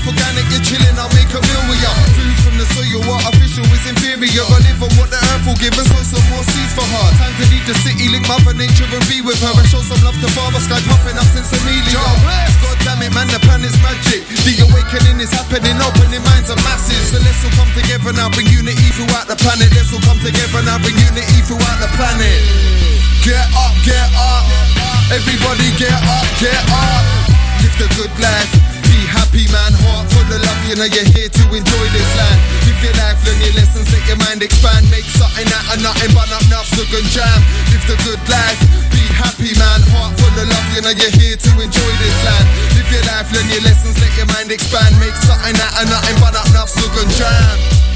organic, you're chilling, I'll make a meal with ya. Food from the soil, artificial is inferior. I live on what the earth will give and sow some more seeds for her. Time to leave the city, link Mother Nature and be with her. And show some love to Father Sky, puffing up since Amelia. God damn it, man, the planet's magic. The awakening is happening, opening minds of masses. So let's all come together now, bring unity throughout the planet. Let's all come together now, bring unity throughout the planet. Get up, everybody get up, live the good life, be happy man, heart full of love, you know you're here to enjoy this land. Live your life, learn your lessons, let your mind expand, make something out of nothing but up now, so good jam. Live the good life, be happy man, heart full of love, you know you're here to enjoy this land. Live your life, learn your lessons, let your mind expand, make something out of nothing but up now, so good jam.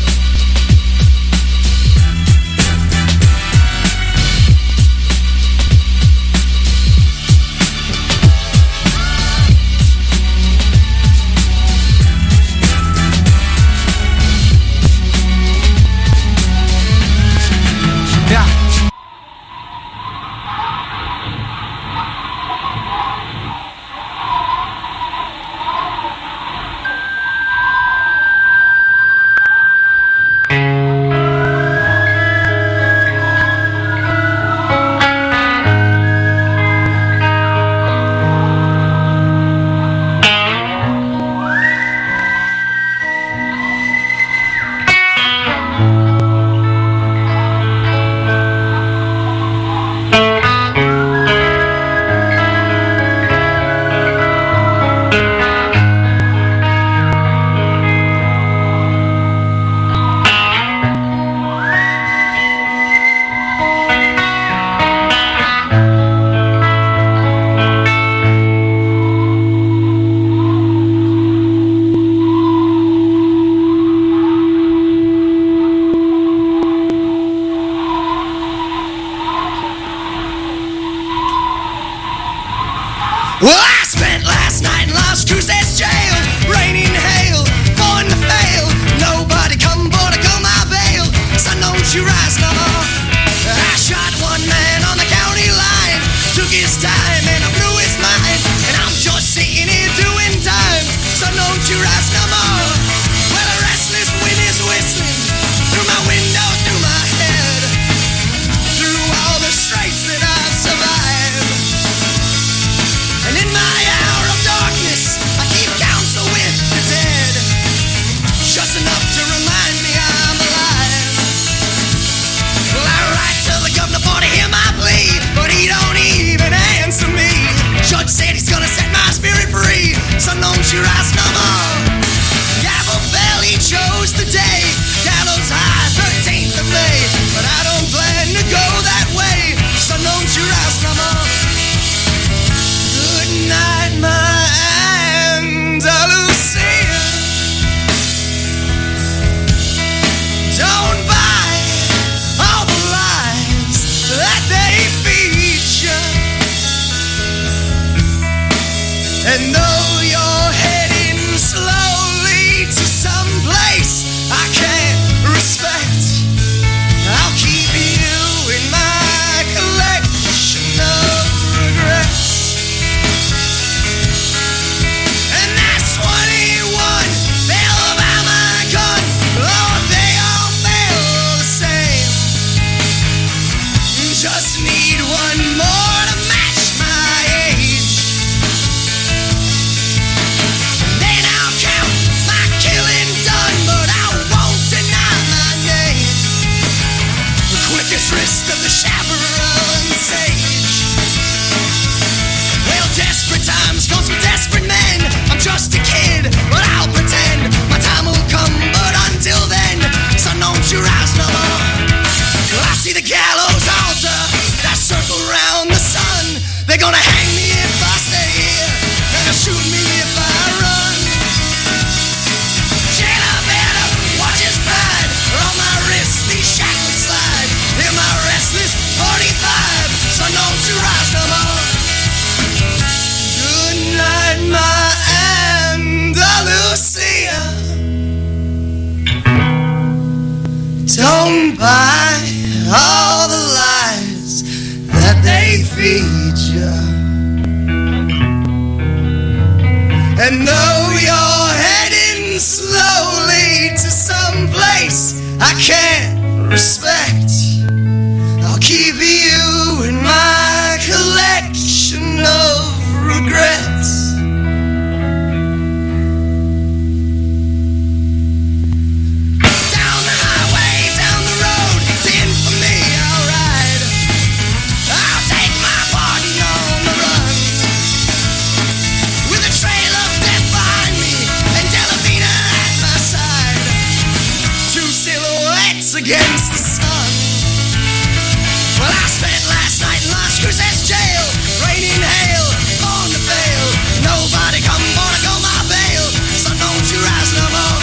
Don't buy all the lies that they feed you, and know you're headed I can't respect. I'll keep you in my collection of regrets. Against the sun. Well, I spent last night in Las Cruces jail. Rain and hail, born to fail. Nobody come gonna go my bail. So don't you rise no more.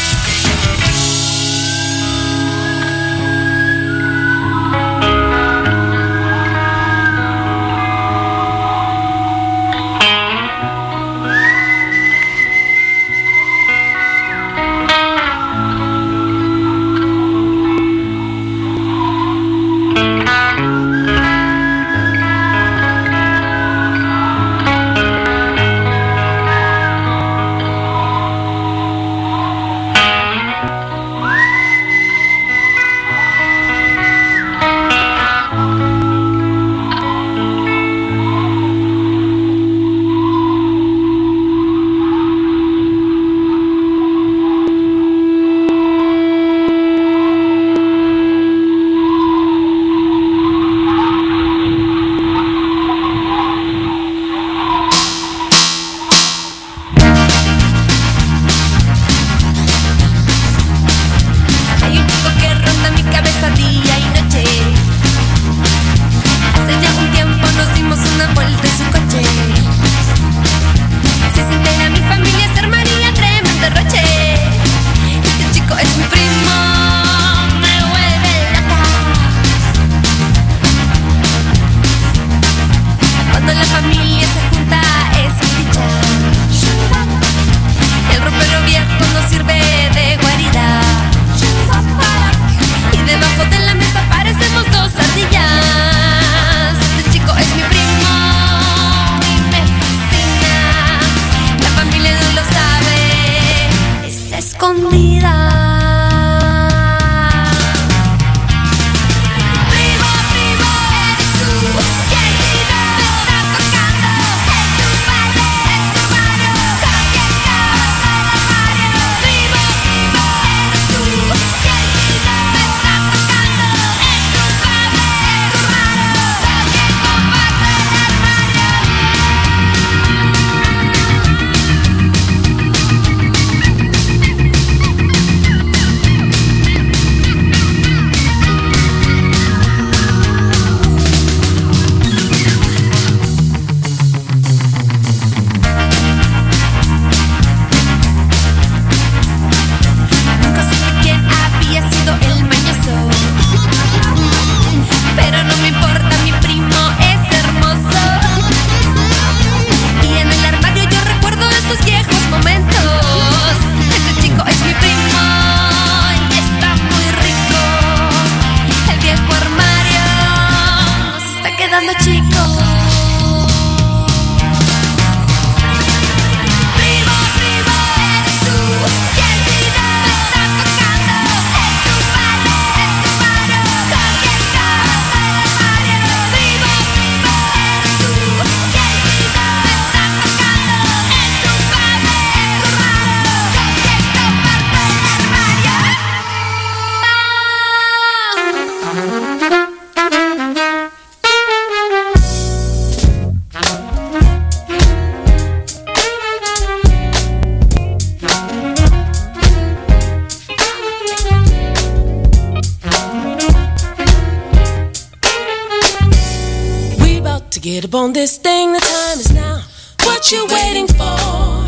Get up on this thing, the time is now. What you waiting for?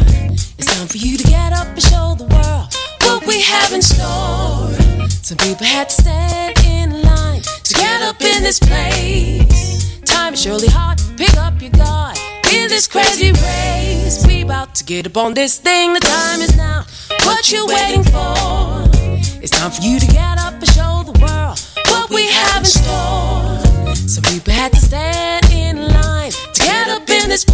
It's time for you to get up and show the world what we have in store. Some people had to stand in line to get up in this place. Time is surely hard, pick up your guard in this crazy race. We about to get up on this thing, the time is now. What you waiting for? It's time for you to get up and show the world what we have in store. Some people had to stand in line to get up in this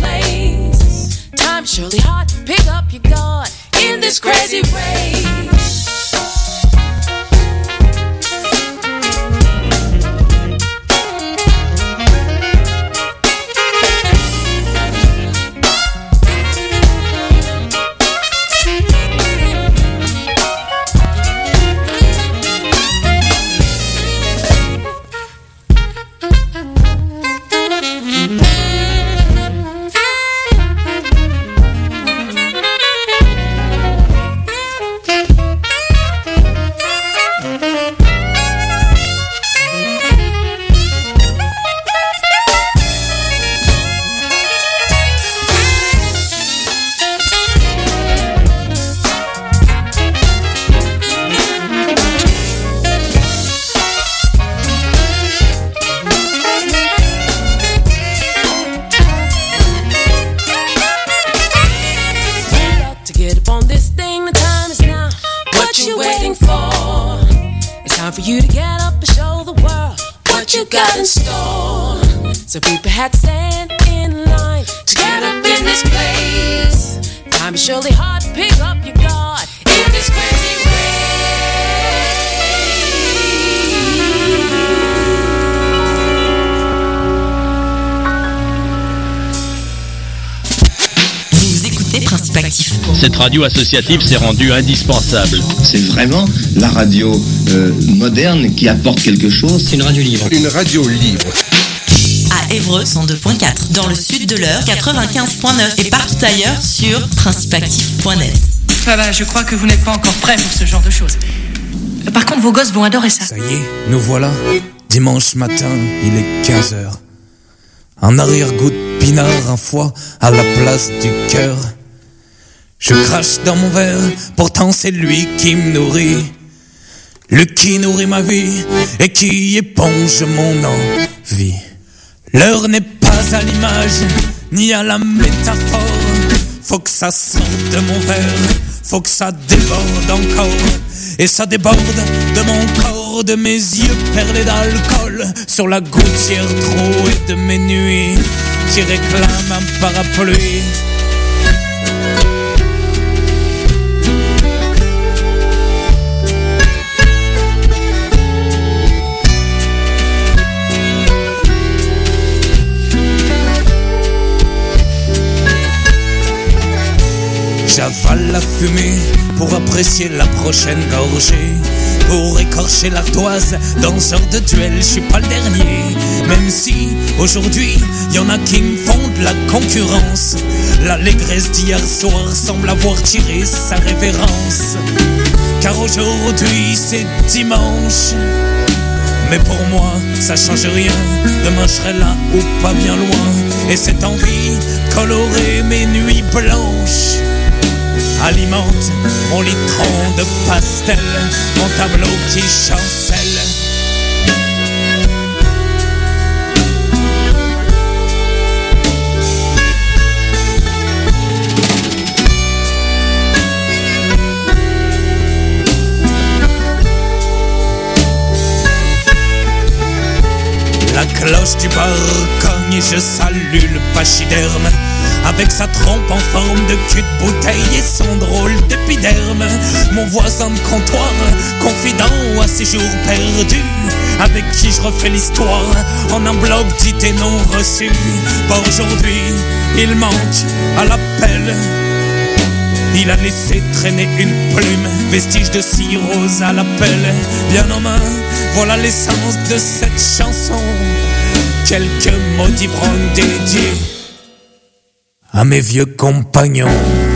place. Time is surely hard, pick up your guard in this crazy race. What you waiting for? It's time for you to get up and show the world what you got in store. So people had to stand in line to get up in this place. Time is surely hard to pick up your guard in this crazy way. Vous écoutez Principe Actif. Cette radio associative s'est rendue indispensable. C'est vraiment la radio moderne qui apporte quelque chose. C'est une radio libre. Une radio libre. À Évreux 102.4, dans le sud de l'Eure 95.9 et partout ailleurs sur principeactif.net. Ça va, je crois que vous n'êtes pas encore prêts pour ce genre de choses. Par contre, vos gosses vont adorer ça. Ça y est, nous voilà. Dimanche matin, il est 15h. Un arrière-goût de pinard, un foie à la place du cœur. Je crache dans mon verre, pourtant c'est lui qui me nourrit. Lui qui nourrit ma vie et qui éponge mon envie. L'heure n'est pas à l'image, ni à la métaphore. Faut que ça sorte de mon verre, faut que ça déborde encore. Et ça déborde de mon corps, de mes yeux perlés d'alcool, sur la gouttière trouée de mes nuits qui réclament un parapluie. J'avale la fumée pour apprécier la prochaine gorgée, pour écorcher l'ardoise dans ce genre de duel, je suis pas le dernier. Même si aujourd'hui y en a qui me font de la concurrence, l'allégresse d'hier soir semble avoir tiré sa révérence. Car aujourd'hui c'est dimanche, mais pour moi ça change rien. Demain je serai là ou pas bien loin, et cette envie de colorer mes nuits blanches alimente mon litron de pastel, mon tableau qui chancelle. La cloche du bar cogne et je salue le pachyderme, avec sa trompe en forme de cul de bouteille et son drôle d'épiderme. Mon voisin de comptoir, confident à ses jours perdus, avec qui je refais l'histoire en un blog dit et non reçu. Pas aujourd'hui, il manque à l'appel. Il a laissé traîner une plume, vestige de cirrhose à l'appel. Bien en main, voilà l'essence de cette chanson. Quelques mots d'ivrogne dédiés à mes vieux compagnons.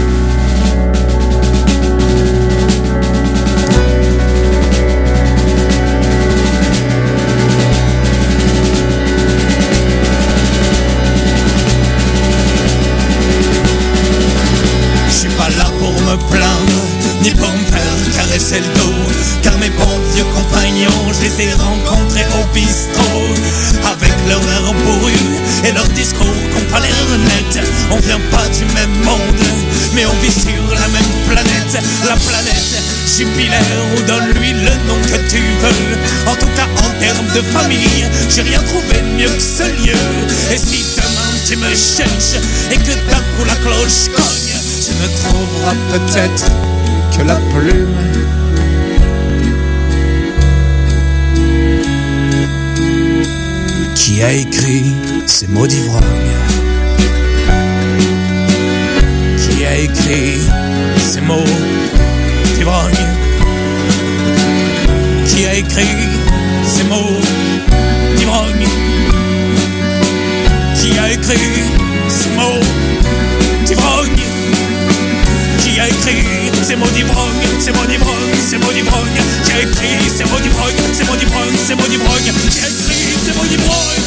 Je suis pas là pour me plaindre, ni pour me faire caresser le dos, car mes bons vieux compagnons, je les ai rencontrés au bistrot. Avec leur air bourru et leur discours qu'on pas l'air net, on vient pas du même monde, mais on vit sur la même planète. La planète Jupiler, ou donne-lui le nom que tu veux. En tout cas en termes de famille, j'ai rien trouvé de mieux que ce lieu. Et si demain tu me cherches et que d'un coup la cloche cogne, tu ne trouveras peut-être que la plume qui a écrit ces mots d'ivrogne, qui a écrit ces mots d'ivrogne, qui a écrit ces mots d'ivrogne, qui a écrit ces mots d'ivrogne, qui a écrit ces mots d'ivrogne, ces mots d'ivrogne, ces mots d'ivrogne, qui a écrit ces mots d'ivrogne, ces mots d'ivrogne, ces mots d'ivrogne, qui a écrit ces mots d'ivrogne.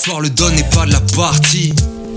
soir le don n'est pas de la partie.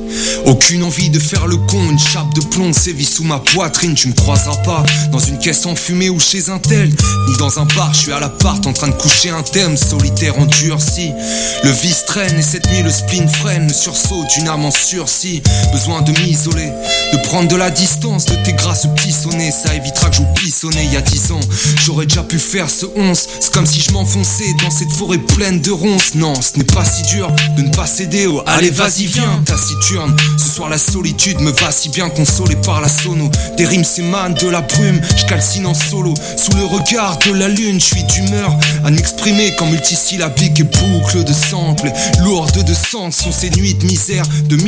Aucune envie de faire le con, une chape de plomb sévit sous ma poitrine. Tu me croiseras pas dans une caisse enfumée ou chez un tel, ni dans un bar, je suis à l'appart en train de coucher un thème solitaire endurci. Le vice traîne et cette nuit le spleen freine, le sursaut d'une âme en sursis. Besoin de m'isoler, de prendre de la distance de tes grâces petits sonnets. Ça évitera que j'oublie sonner il y a 10 ans. J'aurais déjà pu faire ce 11, c'est comme si je m'enfonçais dans cette forêt pleine de ronces. Non, ce n'est pas si dur de ne pas céder au allez vas-y viens, taciturne. Ce soir la solitude me va si bien, consolé par la sono. Des rimes s'émanent de la brume, je calcine en solo. Sous le regard de la lune, je suis d'humeur à m'exprimer comme multisyllabique et boucle de samples. Lourde de sens sont ces nuits de misère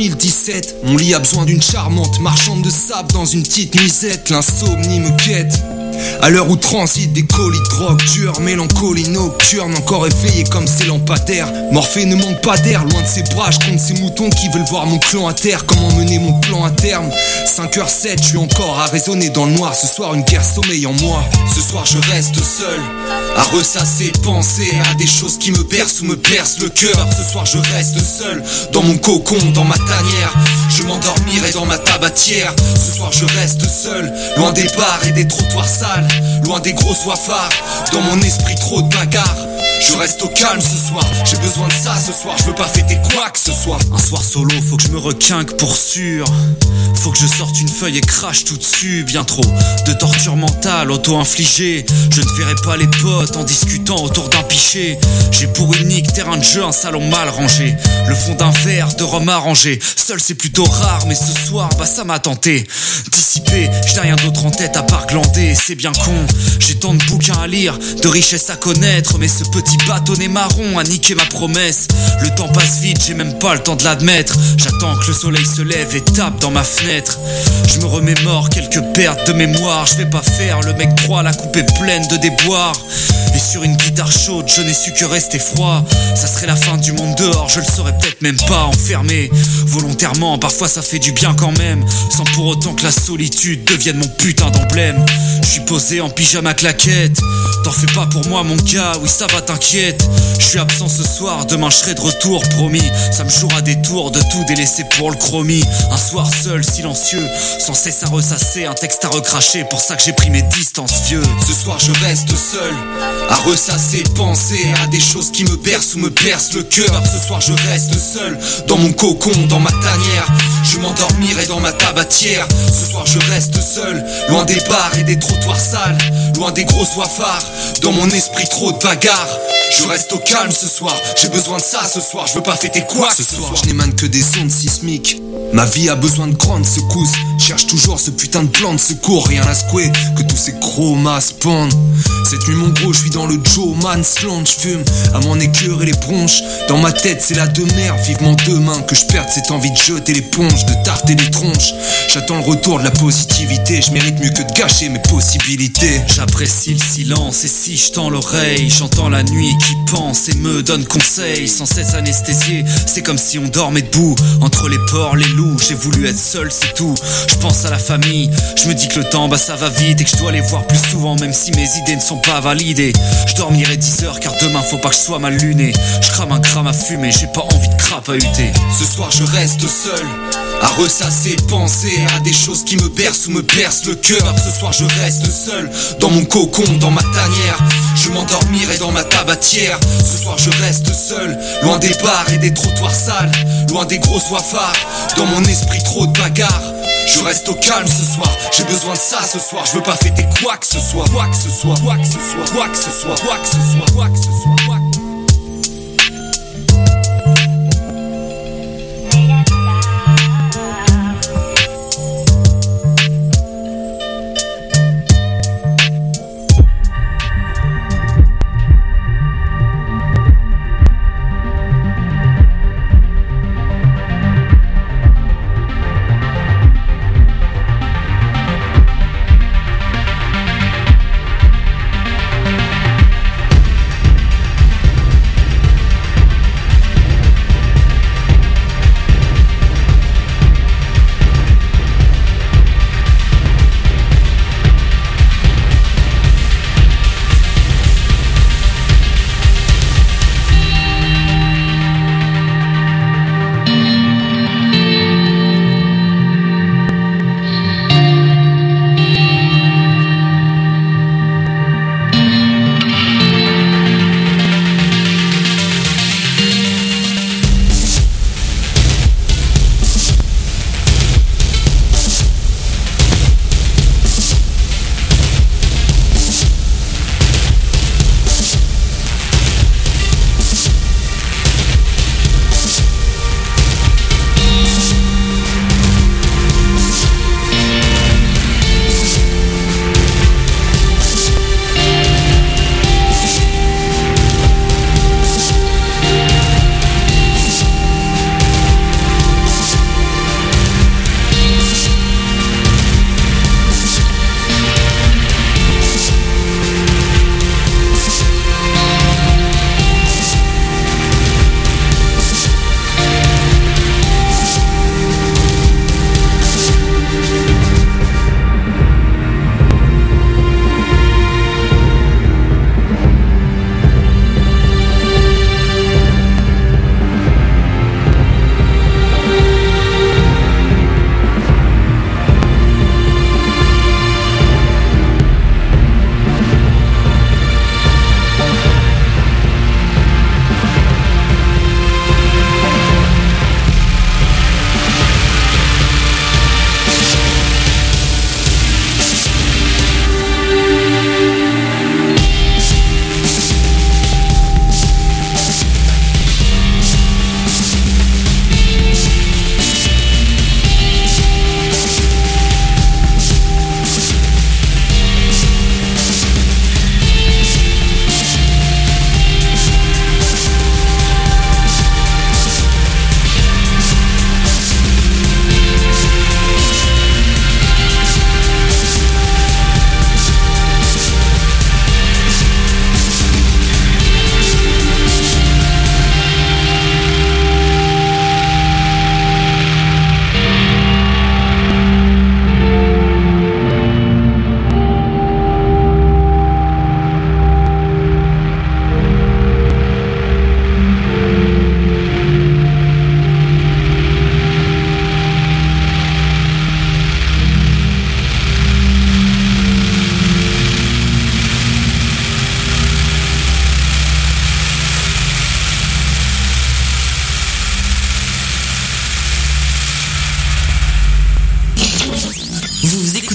2017. Mon lit a besoin d'une charmante marchande de sable dans une petite nuisette. L'insomnie me guette à l'heure où transitent des colis de drogue dure, mélancolie nocturne, encore éveillé comme ces lampadaires. Morphée ne manque pas d'air, loin de ses bras, je compte ces moutons qui veulent voir mon clan à terre. Comment mener mon plan à terme? 5h07, je suis encore à raisonner dans le noir. Ce soir une guerre sommeille en moi. Ce soir je reste seul, à ressasser, penser à des choses qui me bercent ou me percent le cœur. Ce soir je reste seul, dans mon cocon, dans ma tanière. Je m'endormirai dans ma tabatière. Ce soir je reste seul, loin des bars et des trottoirs sales, loin des gros soifards. Dans mon esprit trop de bagarres. Je reste au calme ce soir, j'ai besoin de ça ce soir. Je veux pas fêter quoi que ce soit. Un soir solo, faut que je me requinque pour sûr. Faut que je sorte une feuille et crache tout dessus. Bien trop de torture mentale auto-infligée. Je ne verrai pas les potes en discutant autour d'un pichet. J'ai pour unique terrain de jeu un salon mal rangé, le fond d'un verre de rhum arrangé. Seul c'est plutôt rare, mais ce soir bah ça m'a tenté. Dissipé, je n'ai rien d'autre en tête à part glander. C'est bien con, j'ai tant de bouquins à lire, de richesses à connaître, mais ce petit bâtonnet marron a niqué ma promesse. Le temps passe vite, j'ai même pas le temps de l'admettre. J'attends que le soleil se lève et tape dans ma fenêtre. Je me remémore quelques pertes de mémoire. Je vais pas faire le mec droit, la coupe est pleine de déboires. Et sur une guitare chaude, je n'ai su que rester froid. Ça serait la fin du monde dehors, je le saurais peut-être même pas. Enfermé, volontairement, parfois ça fait du bien quand même, sans pour autant que la solitude devienne mon putain d'emblème. Je suis posé en pyjama claquette. T'en fais pas pour moi mon gars, oui ça va t'inquiète. Je suis absent ce soir, demain je serai de retour, promis. Ça me jouera des tours de tout délaisser pour le chromie. Un soir seul, silencieux, sans cesse à ressasser, un texte à recracher, pour ça que j'ai pris mes distances vieux. Ce soir je reste seul, à ressasser, penser à des choses qui me bercent ou me percent le cœur. Ce soir je reste seul, dans mon cocon, dans ma tanière. Je m'endormirai dans ma tabatière. Ce soir je reste seul, loin des bars et des trottoirs sales, loin des gros soifards. Dans mon esprit trop de bagarres. Je reste au calme ce soir, j'ai besoin de ça ce soir. Je veux pas fêter quoi ce soir. Je n'émane que des ondes sismiques. Ma vie a besoin de grandes secousses. Cherche toujours ce putain de plan de secours. Rien à secouer que tous ces gros masses pendent. Cette nuit mon gros, je suis dans le Joe Man's Land. Je fume à m'en écœurer les bronches. Dans ma tête c'est la demeure. Vivement demain que je perde cette envie de jeter l'éponge, de tarter les tronches. J'attends le retour de la positivité. Je mérite mieux que de gâcher mes possibilités. J'apprécie le silence et si je tends l'oreille, j'entends la nuit qui pense et me donne conseil. Sans cesse anesthésié, c'est comme si on dormait debout entre les porcs, les loups. J'ai voulu être seul, c'est tout. Je pense à la famille, je me dis que le temps bah ça va vite et que je dois les voir plus souvent, même si mes idées ne sont pas validées. Je dormirai 10 heures car demain faut pas que je sois mal luné. Je crame un gramme à fumer, j'ai pas envie de crapahuter. Ce soir je reste seul, à ressasser, penser à des choses qui me bercent ou me percent le cœur. Ce soir je reste seul, dans mon cocon, dans ma tanière. Je m'endormirai dans ma tabatière. Ce soir je reste seul, loin des bars et des trottoirs sales, loin des gros soifards. Dans mon esprit trop de bagarres. Je reste au calme ce soir, j'ai besoin de ça ce soir. Je veux pas fêter quoi que ce soit, quoi que ce soit, quoi que ce soit, quoi que ce soit, quoi que ce soit, quoi que ce soit, quoi que ce soit.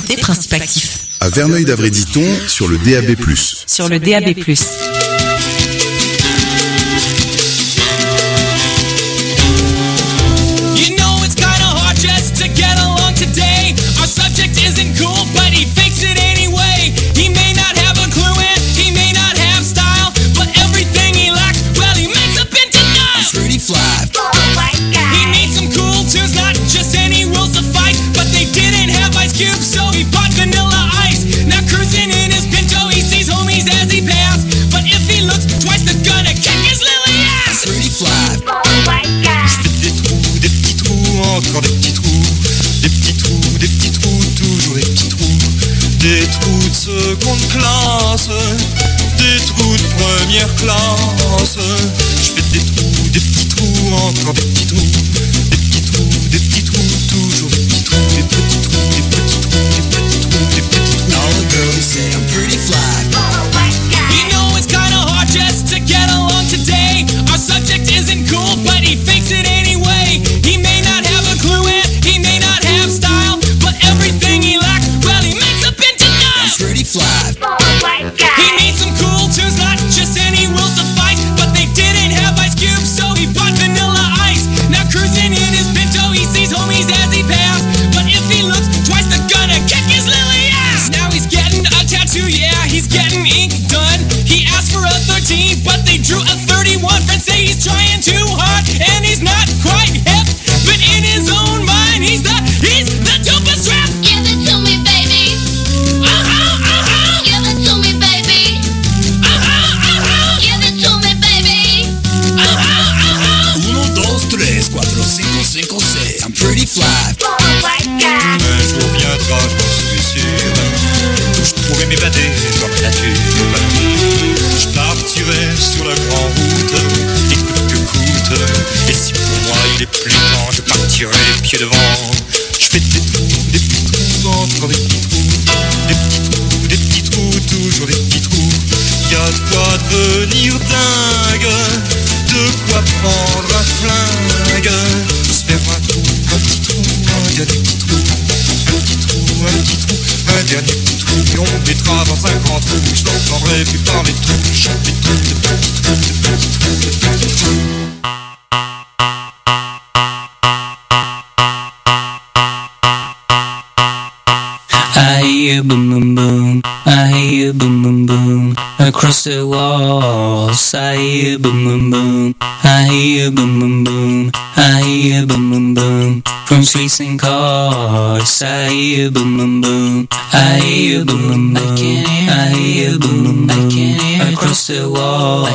écoutez Principe Actif. À Verneuil-d'Avray-Diton, sur le DAB+. Sur le DAB+. Encore des petits trous, toujours des petits trous. Des trous de seconde classe, des trous de première classe. Je fais des petits trous, encore des petits trous. Des petits trous, toujours des petits trous. Des petits trous, des petits trous, des petits trous, des petits trous. All the girls say I'm pretty fly. You know it's kinda hard just to get along today. Our subject isn't cool, but he fakes it anyway. He may not have a clue and he may not have style, but everything he lacks, well, he makes up into nine. Pretty fly. He needs some cool tunes, not just any rules to fight, but they didn't have Ice Cube, so he bought Vanilla Ice. Now cruising in his Pinto, he sees homies as he passed, but if he looks twice, they're gonna kick his lily ass. Now he's getting a tattoo, yeah, he's getting ink done. He asked for a 13, but they drew a 31. Friends say he's trying too hard, and he's not quite hip, but in his own mind, he's the dopest rap. Give it to me, baby. Give it to me, baby. Give it to me, baby. 1, 2, 3, 4, 5, 5, 6. I'm pretty fly. Un jour viendra, j'en suis sûr, où je pourrai m'évader dans la nature. Je partirai sur la grande route, et coûte que coûte. Et si pour moi il est plus temps, je partirai les pieds devant. Je fais des petits trous, encore des petits trous. Des petits trous, toujours des petits trous. Y'a de quoi devenir dingue, de quoi prendre un flingue. Se faire un petit trou, un dernier petit trou. Un petit trou, un dernier petit trou. Et on me mettra dans un grand trou. Je n'entendrai plus parler de trous. Je chante des trous, de petits trous, de petits trous, de petits trous. I hear boom boom boom, I hear boom boom boom across the walls. I hear boom boom boom, I hear boom boom boom, I hear boom boom boom from streets and cars. I hear boom boom boom, I hear boom boom boom, I hear boom boom boom across the walls.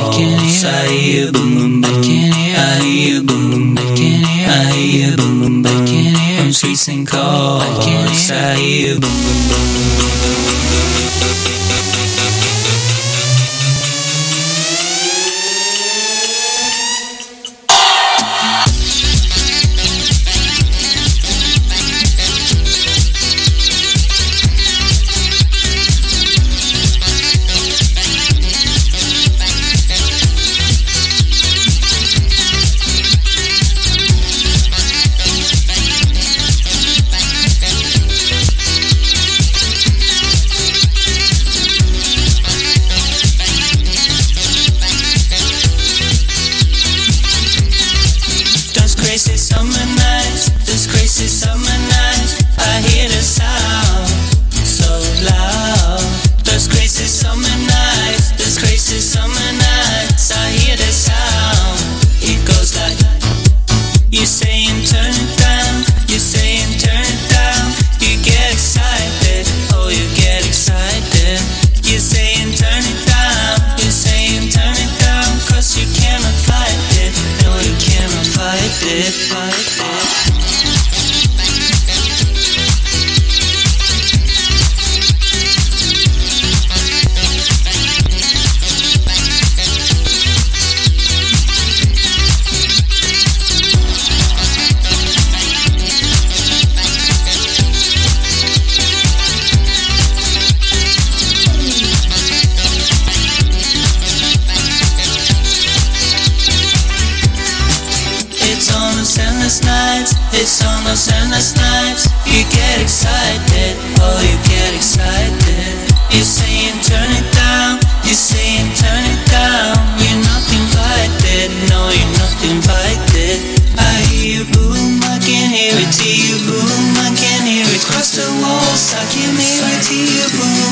I hear boom boom boom, I hear boom boom boom, I hear boom boom boom from streets and cars. I hear boom boom boom. endless nights, it's on those endless nights. You get excited, oh you get across the walls, I can hear it, hear boom.